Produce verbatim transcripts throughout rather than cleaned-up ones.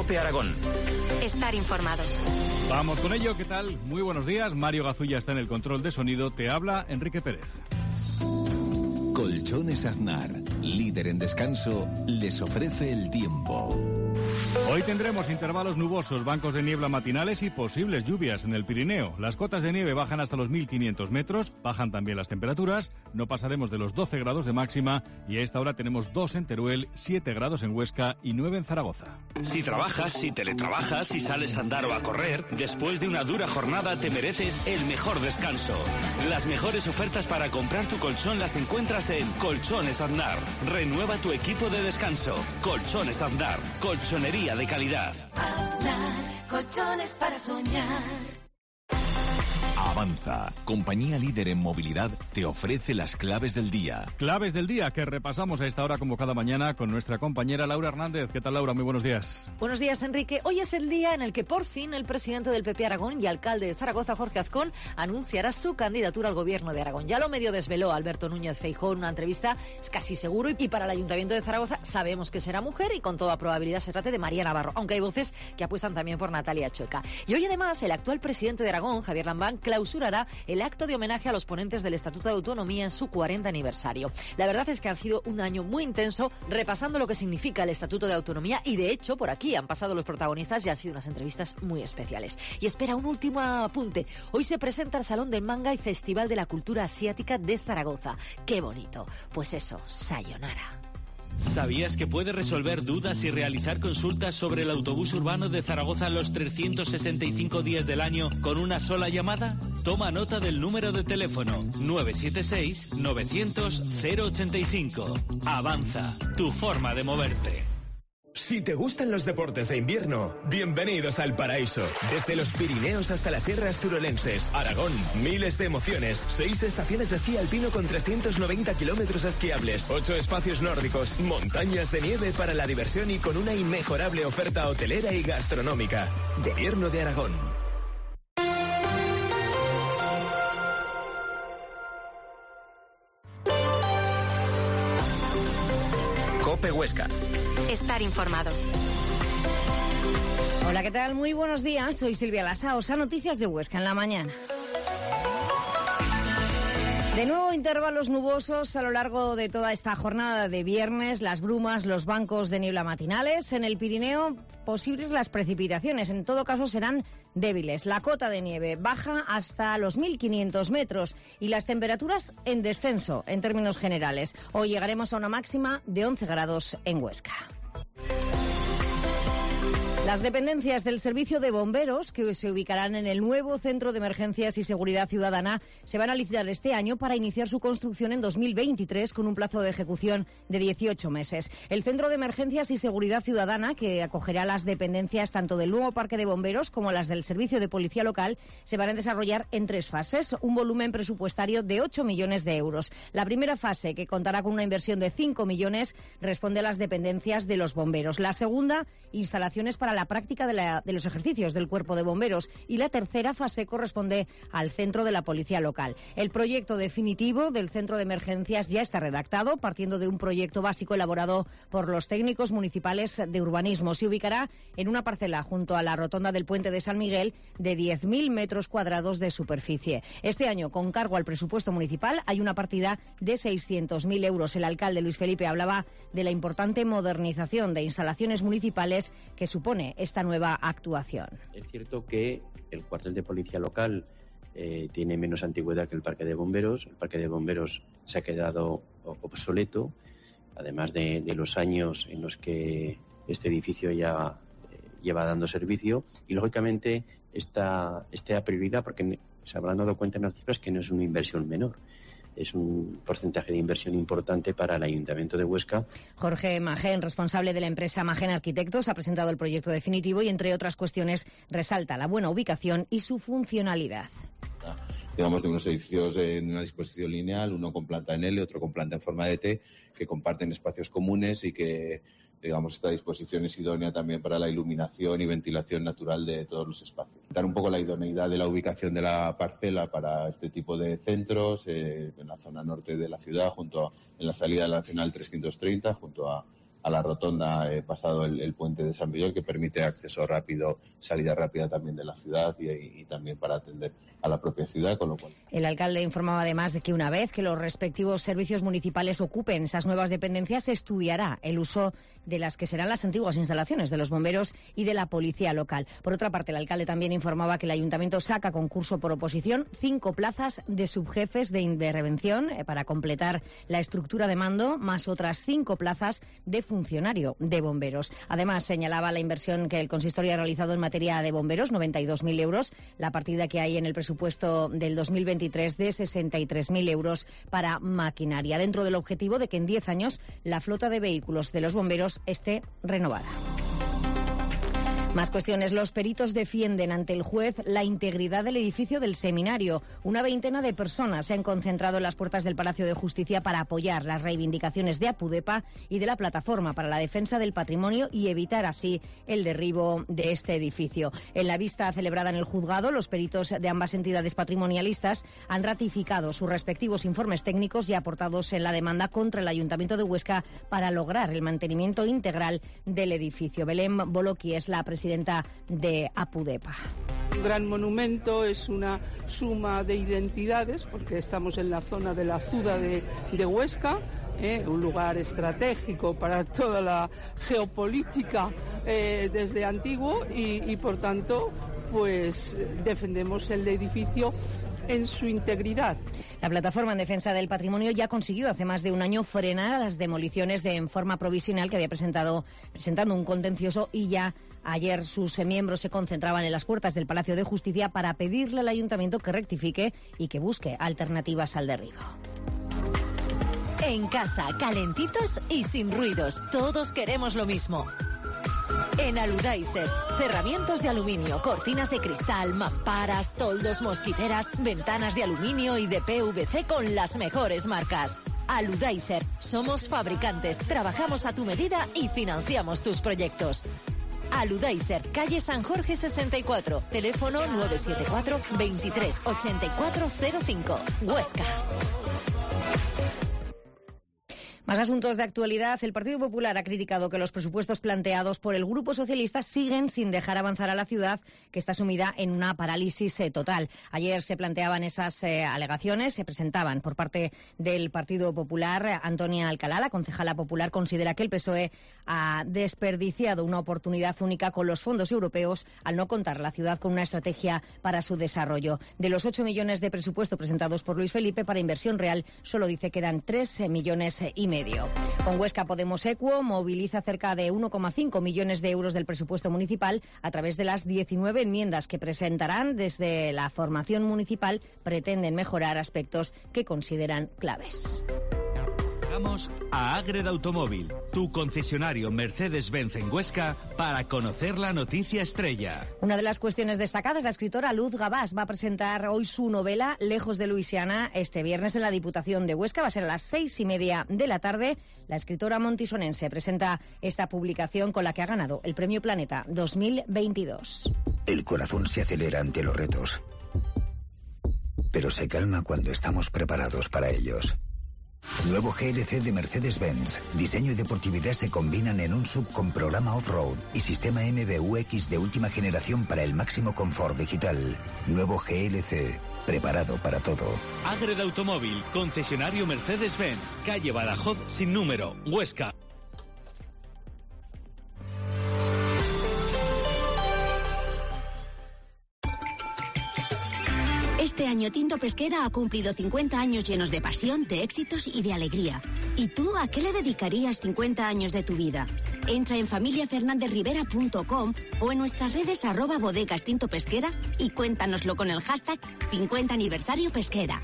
COPE Aragón. Estar informado. Vamos con ello, ¿qué tal? Muy buenos días, Mario Gazulla está en el control de sonido, te habla Enrique Pérez. Colchones Aznar, líder en descanso, les ofrece el tiempo. Hoy tendremos intervalos nubosos, bancos de niebla matinales y posibles lluvias en el Pirineo. Las cotas de nieve bajan hasta los mil quinientos metros, bajan también las temperaturas, no pasaremos de los doce grados de máxima y a esta hora tenemos dos en Teruel, siete grados en Huesca y nueve en Zaragoza. Si trabajas, si teletrabajas, si sales a andar o a correr, después de una dura jornada te mereces el mejor descanso. Las mejores ofertas para comprar tu colchón las encuentras en Colchones Aznar. Renueva tu equipo de descanso. Colchones Aznar, colchonería de calidad. Aznar, colchones para soñar. Avanza, compañía líder en movilidad, te ofrece las claves del día. Claves del día que repasamos a esta hora como cada mañana con nuestra compañera Laura Hernández. ¿Qué tal, Laura? Muy buenos días. Buenos días, Enrique. Hoy es el día en el que por fin el presidente del P P Aragón y alcalde de Zaragoza, Jorge Azcón, anunciará su candidatura al gobierno de Aragón. Ya lo medio desveló Alberto Núñez Feijóo en una entrevista, es casi seguro, y para el Ayuntamiento de Zaragoza sabemos que será mujer y con toda probabilidad se trate de María Navarro, aunque hay voces que apuestan también por Natalia Chueca. Y hoy además el actual presidente de Aragón, Javier Lambán, clausurará el acto de homenaje a los ponentes del Estatuto de Autonomía en su cuarenta aniversario. La verdad es que ha sido un año muy intenso repasando lo que significa el Estatuto de Autonomía y de hecho por aquí han pasado los protagonistas y han sido unas entrevistas muy especiales. Y espera un último apunte. Hoy se presenta el Salón del Manga y Festival de la Cultura Asiática de Zaragoza. ¡Qué bonito! Pues eso, sayonara. ¿Sabías que puedes resolver dudas y realizar consultas sobre el autobús urbano de Zaragoza los trescientos sesenta y cinco días del año con una sola llamada? Toma nota del número de teléfono nueve siete seis nueve cero cero cero ochenta y cinco. Avanza, tu forma de moverte. Si te gustan los deportes de invierno, bienvenidos al paraíso. Desde los Pirineos hasta las sierras turolenses, Aragón, miles de emociones, seis estaciones de esquí alpino con trescientos noventa kilómetros esquiables, ocho espacios nórdicos, montañas de nieve para la diversión y con una inmejorable oferta hotelera y gastronómica. Gobierno de Aragón. COPE Huesca. Estar informado. Hola, ¿qué tal? Muy buenos días. Soy Silvia Lasa. Os a noticias de Huesca en la mañana. De nuevo intervalos nubosos a lo largo de toda esta jornada de viernes, las brumas, los bancos de niebla matinales. En el Pirineo, posibles las precipitaciones. En todo caso, serán débiles. La cota de nieve baja hasta los mil quinientos metros y las temperaturas en descenso en términos generales. Hoy llegaremos a una máxima de once grados en Huesca. Las dependencias del Servicio de Bomberos, que se ubicarán en el nuevo Centro de Emergencias y Seguridad Ciudadana, se van a licitar este año para iniciar su construcción en dos mil veintitrés con un plazo de ejecución de dieciocho meses. El Centro de Emergencias y Seguridad Ciudadana, que acogerá las dependencias tanto del nuevo Parque de Bomberos como las del Servicio de Policía Local, se van a desarrollar en tres fases, un volumen presupuestario de ocho millones de euros. La primera fase, que contará con una inversión de cinco millones, responde a las dependencias de los bomberos. La segunda, instalaciones para la práctica de, la, de los ejercicios del Cuerpo de Bomberos, y la tercera fase corresponde al Centro de la Policía Local. El proyecto definitivo del Centro de Emergencias ya está redactado, partiendo de un proyecto básico elaborado por los técnicos municipales de urbanismo. Se ubicará en una parcela junto a la rotonda del Puente de San Miguel de diez mil metros cuadrados de superficie. Este año, con cargo al presupuesto municipal, hay una partida de seiscientos mil euros. El alcalde Luis Felipe hablaba de la importante modernización de instalaciones municipales que supone esta nueva actuación. Es cierto que el cuartel de policía local eh, tiene menos antigüedad que el parque de bomberos. El parque de bomberos se ha quedado obsoleto, además de, de los años en los que este edificio ya eh, lleva dando servicio, y lógicamente esta, esta prioridad, porque se habrán dado cuenta en las cifras que no es una inversión menor. Es un porcentaje de inversión importante para el Ayuntamiento de Huesca. Jorge Magén, responsable de la empresa Magén Arquitectos, ha presentado el proyecto definitivo y, entre otras cuestiones, resalta la buena ubicación y su funcionalidad. Digamos, de unos edificios en una disposición lineal, uno con planta en L, otro con planta en forma de T, que comparten espacios comunes y que, digamos, esta disposición es idónea también para la iluminación y ventilación natural de todos los espacios. Dar un poco la idoneidad de la ubicación de la parcela para este tipo de centros, eh, en la zona norte de la ciudad, junto a, en la salida de la Nacional trescientos treinta, junto a, a la rotonda eh, pasado el, el puente de San Miguel, que permite acceso rápido, salida rápida también de la ciudad y, y también para atender a la propia ciudad, con lo cual... El alcalde informaba además de que una vez que los respectivos servicios municipales ocupen esas nuevas dependencias, se estudiará el uso de las que serán las antiguas instalaciones de los bomberos y de la policía local. Por otra parte, el alcalde también informaba que el ayuntamiento saca a concurso por oposición cinco plazas de subjefes de intervención eh, para completar la estructura de mando, más otras cinco plazas de funcionario de bomberos. Además, señalaba la inversión que el consistorio ha realizado en materia de bomberos, noventa y dos mil euros, la partida que hay en el presupuesto del dos mil veintitrés de sesenta y tres mil euros para maquinaria, dentro del objetivo de que en diez años la flota de vehículos de los bomberos esté renovada. Más cuestiones. Los peritos defienden ante el juez la integridad del edificio del seminario. Una veintena de personas se han concentrado en las puertas del Palacio de Justicia para apoyar las reivindicaciones de APUDEPA y de la Plataforma para la Defensa del Patrimonio y evitar así el derribo de este edificio. En la vista celebrada en el juzgado, los peritos de ambas entidades patrimonialistas han ratificado sus respectivos informes técnicos y aportados en la demanda contra el Ayuntamiento de Huesca para lograr el mantenimiento integral del edificio. Belén Boloqui es la presidenta de APUDEPA. Un gran monumento es una suma de identidades, porque estamos en la zona de la Azuda de, de Huesca, eh, un lugar estratégico para toda la geopolítica eh, desde antiguo y, y por tanto pues defendemos el edificio en su integridad. La Plataforma en Defensa del Patrimonio ya consiguió hace más de un año frenar las demoliciones de en forma provisional que había presentado presentando un contencioso, y ya ayer sus miembros se concentraban en las puertas del Palacio de Justicia para pedirle al Ayuntamiento que rectifique y que busque alternativas al derribo. En casa, calentitos y sin ruidos. Todos queremos lo mismo. En Aludaiser, cerramientos de aluminio, cortinas de cristal, mamparas, toldos, mosquiteras, ventanas de aluminio y de P V C con las mejores marcas. Aludaiser, somos fabricantes, trabajamos a tu medida y financiamos tus proyectos. Aludaiser, calle San Jorge sesenta y cuatro, teléfono nueve siete cuatro, veintitrés ochenta y cuatro cero cinco, Huesca. Más asuntos de actualidad. El Partido Popular ha criticado que los presupuestos planteados por el Grupo Socialista siguen sin dejar avanzar a la ciudad, que está sumida en una parálisis eh, total. Ayer se planteaban esas eh, alegaciones, se presentaban por parte del Partido Popular. Antonia Alcalá, la concejala popular, considera que el P S O E ha desperdiciado una oportunidad única con los fondos europeos al no contar la ciudad con una estrategia para su desarrollo. De los ocho millones de presupuesto presentados por Luis Felipe para inversión real, solo dice que eran tres millones y medio. Con Huesca Podemos Equo moviliza cerca de uno coma cinco millones de euros del presupuesto municipal a través de las diecinueve enmiendas que presentarán. Desde la formación municipal pretenden mejorar aspectos que consideran claves. Vamos a Ágreda Automóvil, tu concesionario Mercedes-Benz en Huesca, para conocer la noticia estrella. Una de las cuestiones destacadas, la escritora Luz Gabás va a presentar hoy su novela Lejos de Luisiana este viernes en la Diputación de Huesca. Va a ser a las seis y media de la tarde. La escritora montisonense presenta esta publicación con la que ha ganado el Premio Planeta dos mil veintidós. El corazón se acelera ante los retos, pero se calma cuando estamos preparados para ellos. Nuevo G L C de Mercedes-Benz. Diseño y deportividad se combinan en un sub con programa off-road y sistema M B U X de última generación para el máximo confort digital. Nuevo G L C. Preparado para todo. Ágreda Automóvil, concesionario Mercedes-Benz. Calle Badajoz sin número, Huesca. Este año Tinto Pesquera ha cumplido cincuenta años llenos de pasión, de éxitos y de alegría. ¿Y tú a qué le dedicarías cincuenta años de tu vida? Entra en familia fernandez rivera punto com o en nuestras redes arroba bodegas Tinto Pesquera y cuéntanoslo con el hashtag cincuenta aniversario pesquera.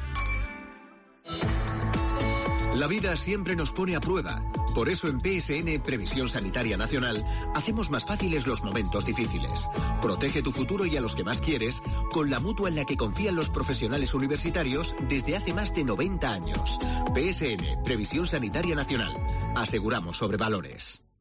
La vida siempre nos pone a prueba. Por eso en P S N, Previsión Sanitaria Nacional, hacemos más fáciles los momentos difíciles. Protege tu futuro y a los que más quieres con la mutua en la que confían los profesionales universitarios desde hace más de noventa años. P S N, Previsión Sanitaria Nacional. Aseguramos sobre valores.